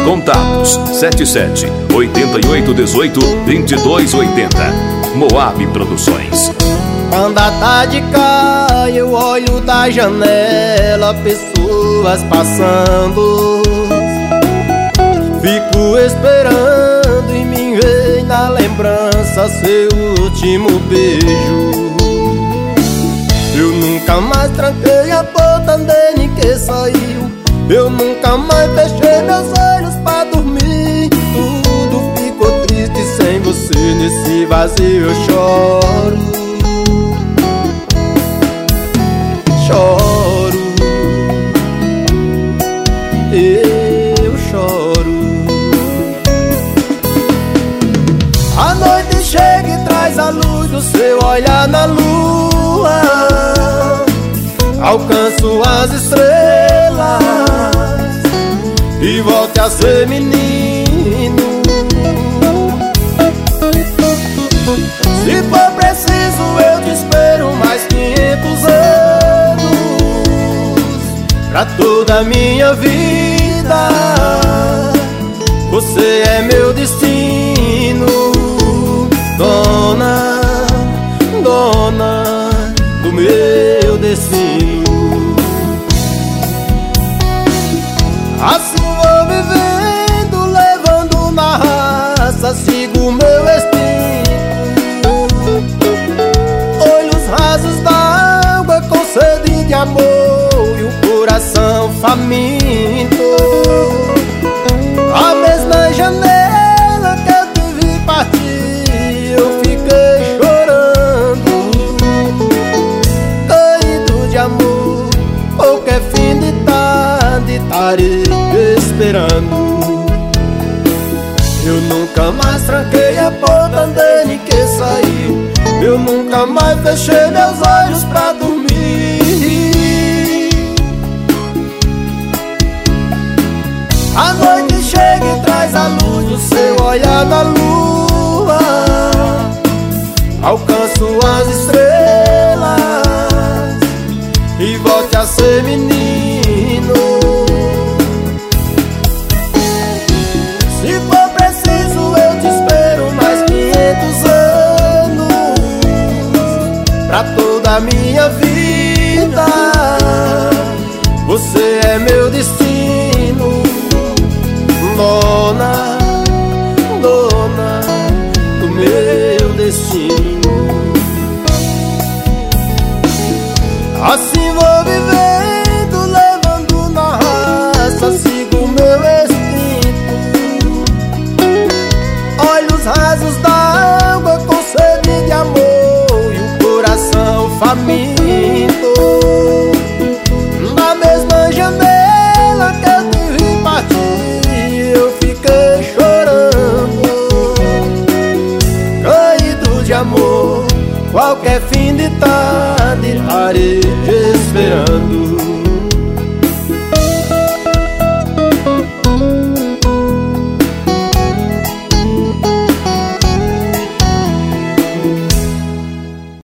Contatos 77-8818-2280. Moab Produções. Quando a tarde cai, eu olho da janela, pessoas passando. Fico esperando e me vem na lembrança seu último beijo. Eu nunca mais tranquei a porta dele que saiu. Eu nunca mais fechei meus olhos pra dormir. Tudo ficou triste sem você, nesse vazio eu choro. Choro, eu choro. A noite chega e traz a luz do seu olhar na lua. Alcanço as estrelas e volte a ser menino. Se for preciso eu te espero mais 500 anos, pra toda a minha vida. Você é meu destino, dona, dona do meu destino. Assim vou vivendo, levando na raça, sigo meu instinto. Olhos rasos d'água com sede de amor e o coração faminto. A mesma janela que eu te vi partir, eu fiquei chorando, caído de amor, qualquer fim de tarde estarei esperando. Eu nunca mais tranquei a porta dele que saiu. Eu nunca mais fechei meus olhos pra dormir. A noite chega e traz a luz do seu olhar na lua. Alcanço as estrelas e volte a ser menino. Se for preciso eu te espero mais 500 anos, pra toda a minha vida. Você é meu destino, dona, dona do meu destino. Assim vou vivendo, levando na raça, sigo meu instinto. Olhos rasos d'água com sede de amor e o coração faminto.